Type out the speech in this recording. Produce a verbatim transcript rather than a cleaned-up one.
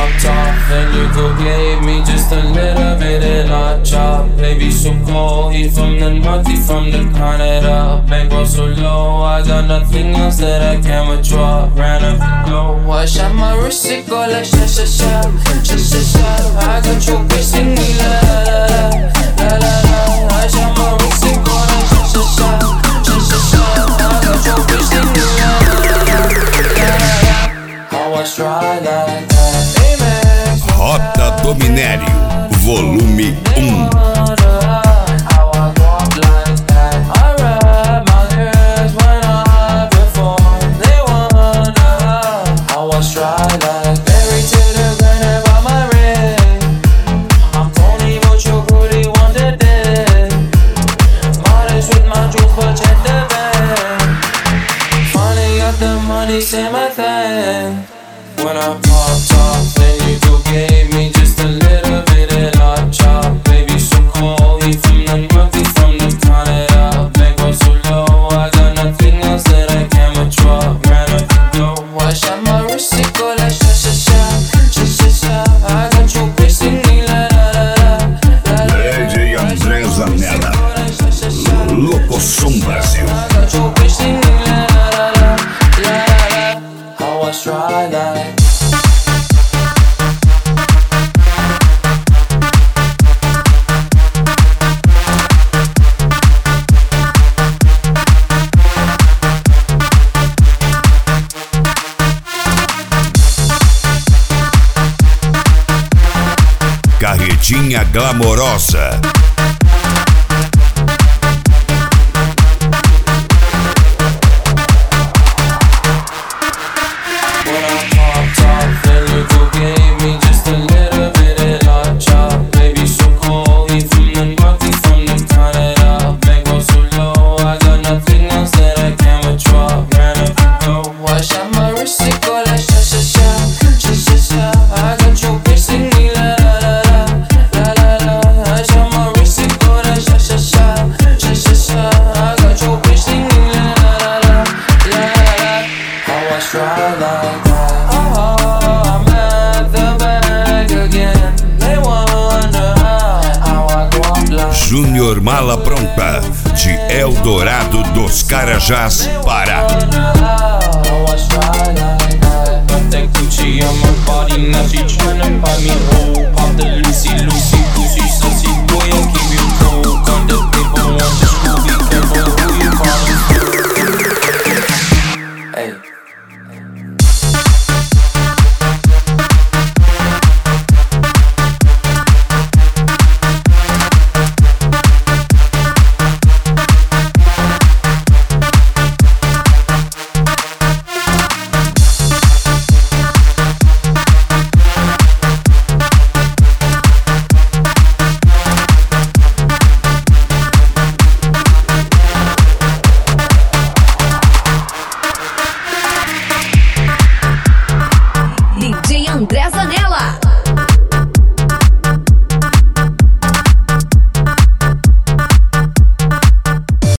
popped off and you could gave me just a little bit and I chop. Baby so cold, he from the north, he from the Canada. Bankroll so low, I got nothing else that I can withdraw. Ran up the dough, I shot my wrist, it go like sha sha sha, sha sha sha. I got you kissing me la la la, la la la. I shot my wrist, it go like sha sha sha, sha sha sha. I got you kissing me la la la, la la la. How I try like that, amen. Rota do Minério, volume um. Say my thing. When I popped off, then you go gave me just a little bit and I chop. Baby so cold, he from the north, he from the Canada. Bankroll so low, I got nothing else that I can withdraw. Ran up the dough, I shot my wrist, it go like sha sha sha, sha sha sha. I got you kissing me la la la la la. D J André Zanella, Louco Som Brasil. I got you kissing me la la la la la la. How I try like. Carretinha Glamorosa. Júnior Mala Pronta, de Eldorado dos Carajás, Pará. That Gucci on my body, now she